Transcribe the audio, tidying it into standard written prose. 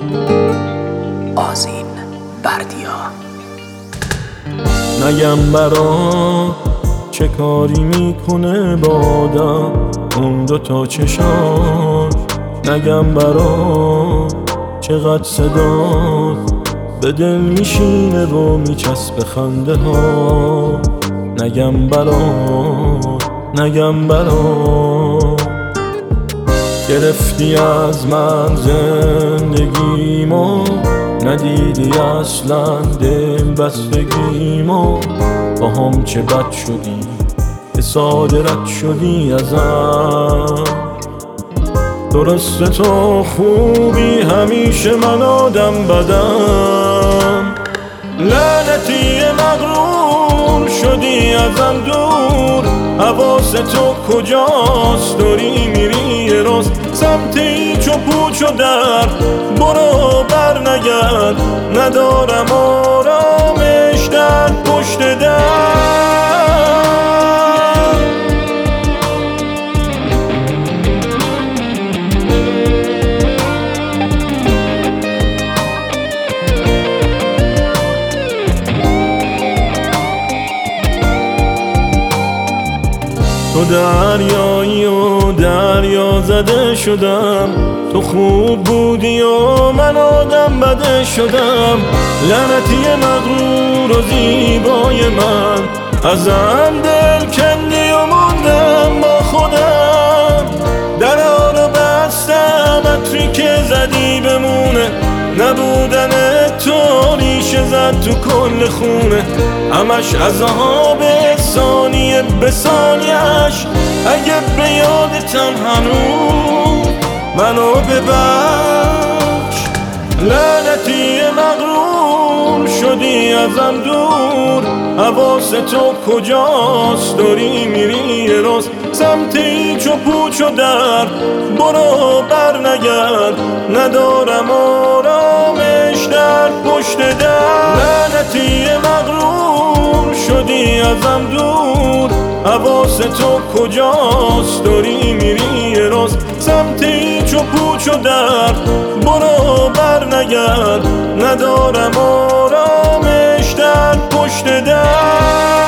آذین بردیا. نگم برا چه کاری میکنه با آدم اون دوتا چشات، نگم برا چقدر صدات به دل میشینه و میچسبه خنده ها، نگم برا گرفتی از من زندگیمو، ندیدی اصلا دل بستگیمو، با هم چه بد شدی که ساده رد شدی ازم. درسته تو خوبی همیشه، من آدم بدم، لعنتی مغرور شدی ازم دور، حواس تو کجاست؟ داری میری یه روز سمت هیچ و پوچ و در، برو بر نگرد، ندارم آرامش در پشت در. تو دریایی و دریا زده شدم، تو خوب بودی و من آدم بده شدم، لعنتی مغرور و زیبای من، ازم دل کندی و موندم با خودم، درها رو بستم عطری که زدی بمونه، نبودن تو ریشه زد تو کل خونه، همش عذاب ثانیه به ثانیه‌اش، اگه به یادتم هنوز منو ببخش، لعنتی مغرور شدی ازم دور، حواس تو کجاست؟ داری میری یه روز سمت هیچ و پوچ و در، برو بر نگرد، ندارم آرامش در پشت در. لعنتی مغرور شدی ازم دور، حواس تو کجاست؟ داری میری یه روز سمت هیچ و پوچ و در، برو بر نگرد، ندارم آرامش در پشت در.